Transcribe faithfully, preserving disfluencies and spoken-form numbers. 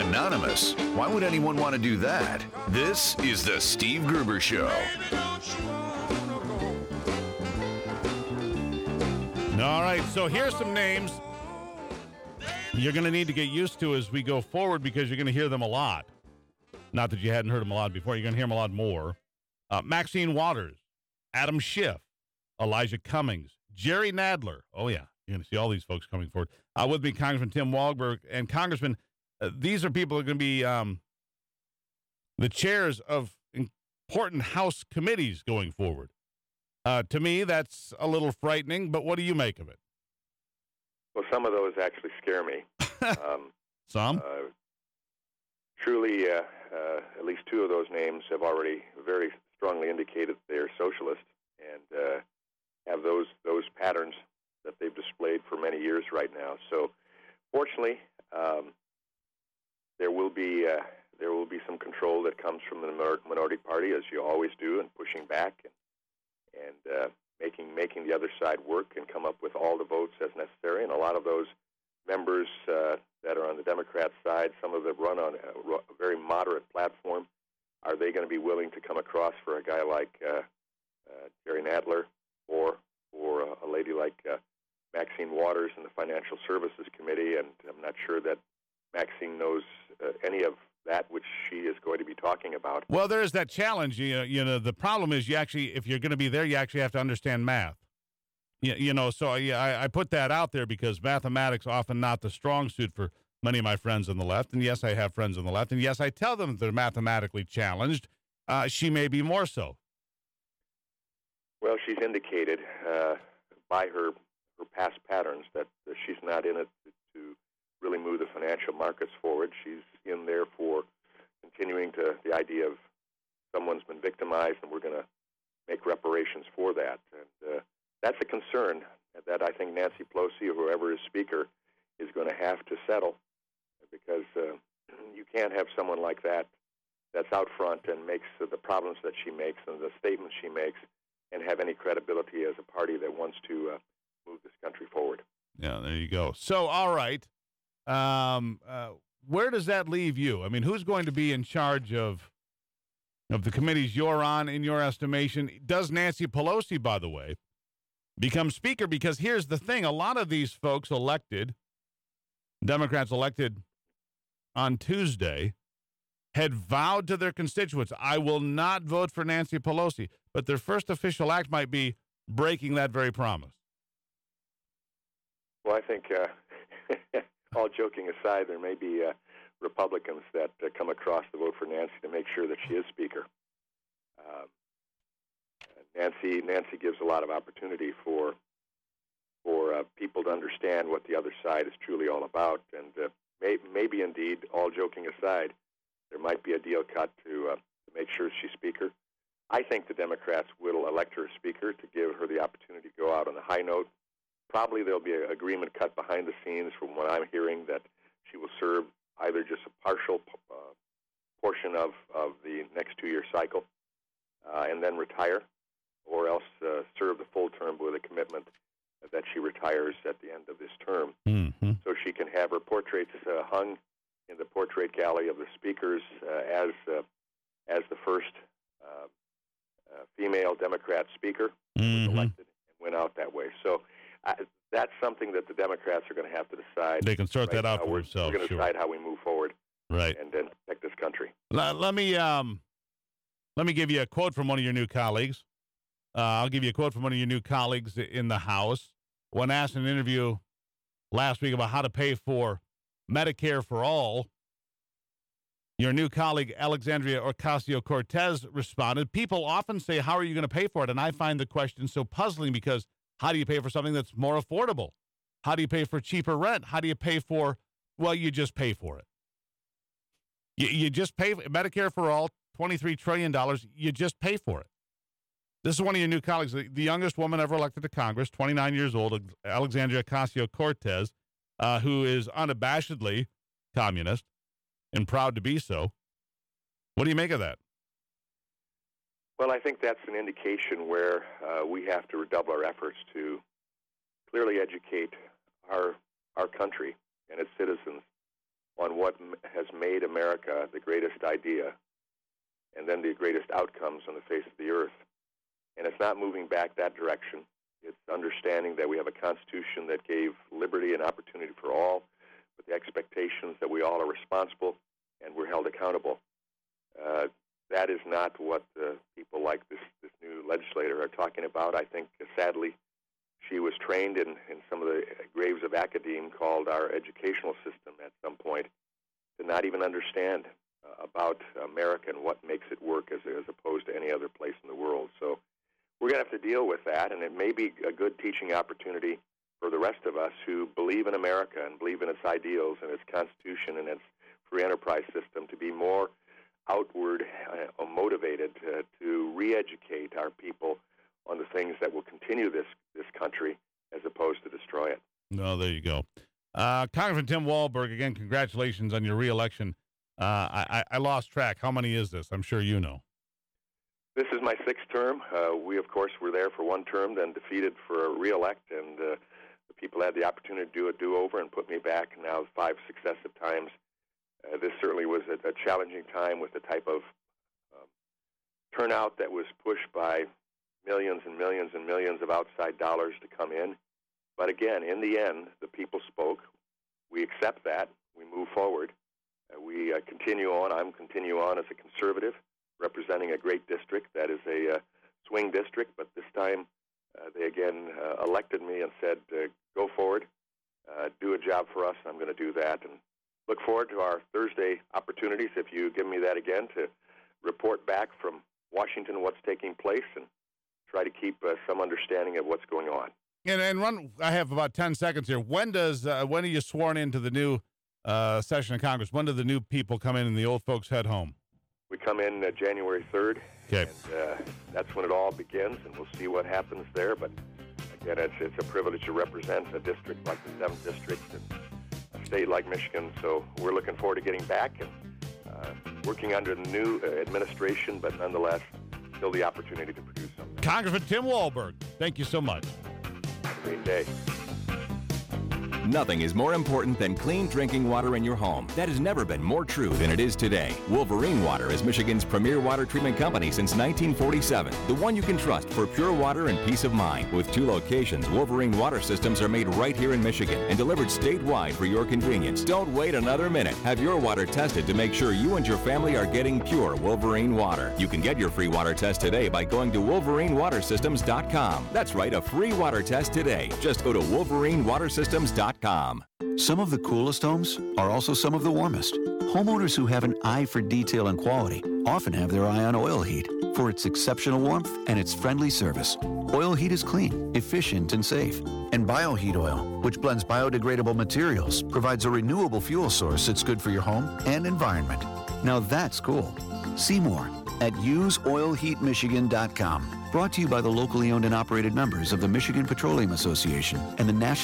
Anonymous? Why would anyone want to do that? This is the Steve Gruber Show. All right, so here's some names you're going to need to get used to as we go forward because you're going to hear them a lot. Not that you hadn't heard them a lot before. You're going to hear them a lot more. Uh, Maxine Waters, Adam Schiff, Elijah Cummings, Jerry Nadler. Oh, yeah. You're going to see all these folks coming forward. Uh, with me, Congressman Tim Walberg. And Congressman, uh, these are people who are going to be um, the chairs of important House committees going forward. Uh, to me, that's a little frightening, but what do you make of it? Well, some of those actually scare me. um, some? Uh, truly, uh, uh, at least two of those names have already very strongly indicated they're socialist and uh, have those those patterns that they've displayed for many years right now. So, fortunately, um, there will be uh, there will be some control that comes from the minor- minority party, as you always do, and pushing back and and uh, making making the other side work and come up with all the votes as necessary. And a lot of those members uh, that are on the Democrat side, some of them run on a, a very moderate platform. Are they going to be willing to come across for a guy like uh, uh, Jerry Nadler or or a, a lady like uh, Maxine Waters in the Financial Services Committee? And I'm not sure that Maxine knows uh, any of that which she is going to be talking about. Well, there's that challenge. You know, you know, the problem is you actually, if you're going to be there, you actually have to understand math. You, you know, so I, I put that out there because mathematics often not the strong suit for many of my friends on the left. And yes, I have friends on the left. And yes, I tell them they're mathematically challenged. Uh, she may be more so. Well, she's indicated uh, by her, her past patterns that uh, she's not in it to really move the financial markets forward. She's in there for continuing to the idea of someone's been victimized and we're going to make reparations for that. And uh, that's a concern that I think Nancy Pelosi or whoever is Speaker is going to have to settle, because uh, you can't have someone like that that's out front and makes uh, the problems that she makes and the statements she makes and have any credibility as a party that wants to uh, move this country forward. Yeah, there you go. So, all right. Um, uh, where does that leave you? I mean, who's going to be in charge of of the committees you're on, in your estimation? Does Nancy Pelosi, by the way, become Speaker? Because here's the thing. A lot of these folks elected, Democrats elected on Tuesday, had vowed to their constituents, I will not vote for Nancy Pelosi. But their first official act might be breaking that very promise. Well, I think, uh, all joking aside, there may be uh, Republicans that uh, come across to vote for Nancy to make sure that she is Speaker. Um, Nancy Nancy gives a lot of opportunity for for uh, people to understand what the other side is truly all about. And uh, may, maybe, indeed, all joking aside, there might be a deal cut to, uh, to make sure she's Speaker. I think the Democrats will elect her Speaker to give her the opportunity to go out on a high note. Probably there'll be an agreement cut behind the scenes from what I'm hearing that she will serve either just a partial uh, portion of, of the next two-year cycle uh, and then retire, or else uh, serve the full term with a commitment that she retires at the end of this term. Mm-hmm. So she can have her portraits uh, hung in the portrait gallery of the speakers uh, as uh, as the first uh, uh, female Democrat speaker mm-hmm. who was elected and went out that way. So uh, that's something that the Democrats are going to have to decide. They can sort right that out now. for we're, themselves. We're going to sure. decide how we move forward, right, and then protect this country. Let, let me um, let me give you a quote from one of your new colleagues. Uh, I'll give you a quote from one of your new colleagues in the House. When asked in an interview last week about how to pay for Medicare for all, your new colleague, Alexandria Ocasio-Cortez, responded, people often say, how are you going to pay for it? And I find the question so puzzling because how do you pay for something that's more affordable? How do you pay for cheaper rent? How do you pay for, well, you just pay for it. You, you just pay, Medicare for all, twenty-three trillion dollars, you just pay for it. This is one of your new colleagues, the, the youngest woman ever elected to Congress, twenty-nine years old, Alexandria Ocasio-Cortez, uh, who is unabashedly communist and proud to be so. What do you make of that? Well, I think that's an indication where uh, we have to redouble our efforts to clearly educate our our country and its citizens on what m- has made America the greatest idea and then the greatest outcomes on the face of the earth. And it's not moving back that direction. It's understanding that we have a Constitution that gave liberty and opportunity for all, with the expectations that we all are responsible and we're held accountable. Uh, that is not what uh, people like this, this new legislator are talking about. I think, uh, sadly, she was trained in, in some of the graves of academe called our educational system at some point to not even understand uh, about America and what makes it work as, as opposed to any other place in the world. So we're going to have to deal with that, and it may be a good teaching opportunity for the rest of us who believe in America and believe in its ideals and its Constitution and its free enterprise system to be more outward uh, motivated uh, to re-educate our people on the things that will continue this, this country as opposed to destroy it. No, there you go. Uh, Congressman Tim Walberg, again, congratulations on your re-election. Uh, I, I lost track. How many is this? I'm sure you know. This is my sixth term. Uh, we, of course, were there for one term, then defeated for a re-elect, and uh, the people had the opportunity to do a do-over and put me back now five successive times. Uh, this certainly was a, a challenging time with the type of um, turnout that was pushed by millions and millions and millions of outside dollars to come in. But again, in the end, the people spoke. We accept that. We move forward. Uh, we uh, continue on. I'm continue on as a conservative, representing a great district that is a uh, swing district, but this time uh, they again uh, elected me and said, uh, go forward, uh, do a job for us, and I'm going to do that. And look forward to our Thursday opportunities, if you give me that again, to report back from Washington what's taking place and try to keep uh, some understanding of what's going on. And, and run, I have about ten seconds here. When does uh, when are you sworn into the new uh, session of Congress? When do the new people come in and the old folks head home? We come in uh, January third, okay. and uh, that's when it all begins, and we'll see what happens there. But again, it's, it's a privilege to represent a district like the seventh District and a state like Michigan, so we're looking forward to getting back and uh, working under the new uh, administration, but nonetheless, still the opportunity to produce something. Congressman Tim Walberg, thank you so much. Have a great day. Nothing is more important than clean drinking water in your home. That has never been more true than it is today. Wolverine Water is Michigan's premier water treatment company since nineteen forty-seven. The one you can trust for pure water and peace of mind. With two locations, Wolverine water systems are made right here in Michigan and delivered statewide for your convenience. Don't wait another minute. Have your water tested to make sure you and your family are getting pure Wolverine water. You can get your free water test today by going to wolverine water systems dot com. That's right, a free water test today. Just go to wolverine water systems dot com. Some of the coolest homes are also some of the warmest. Homeowners who have an eye for detail and quality often have their eye on Oil Heat for its exceptional warmth and its friendly service. Oil Heat is clean, efficient, and safe. And BioHeat Oil, which blends biodegradable materials, provides a renewable fuel source that's good for your home and environment. Now that's cool. See more at use oil heat michigan dot com. Brought to you by the locally owned and operated members of the Michigan Petroleum Association and the National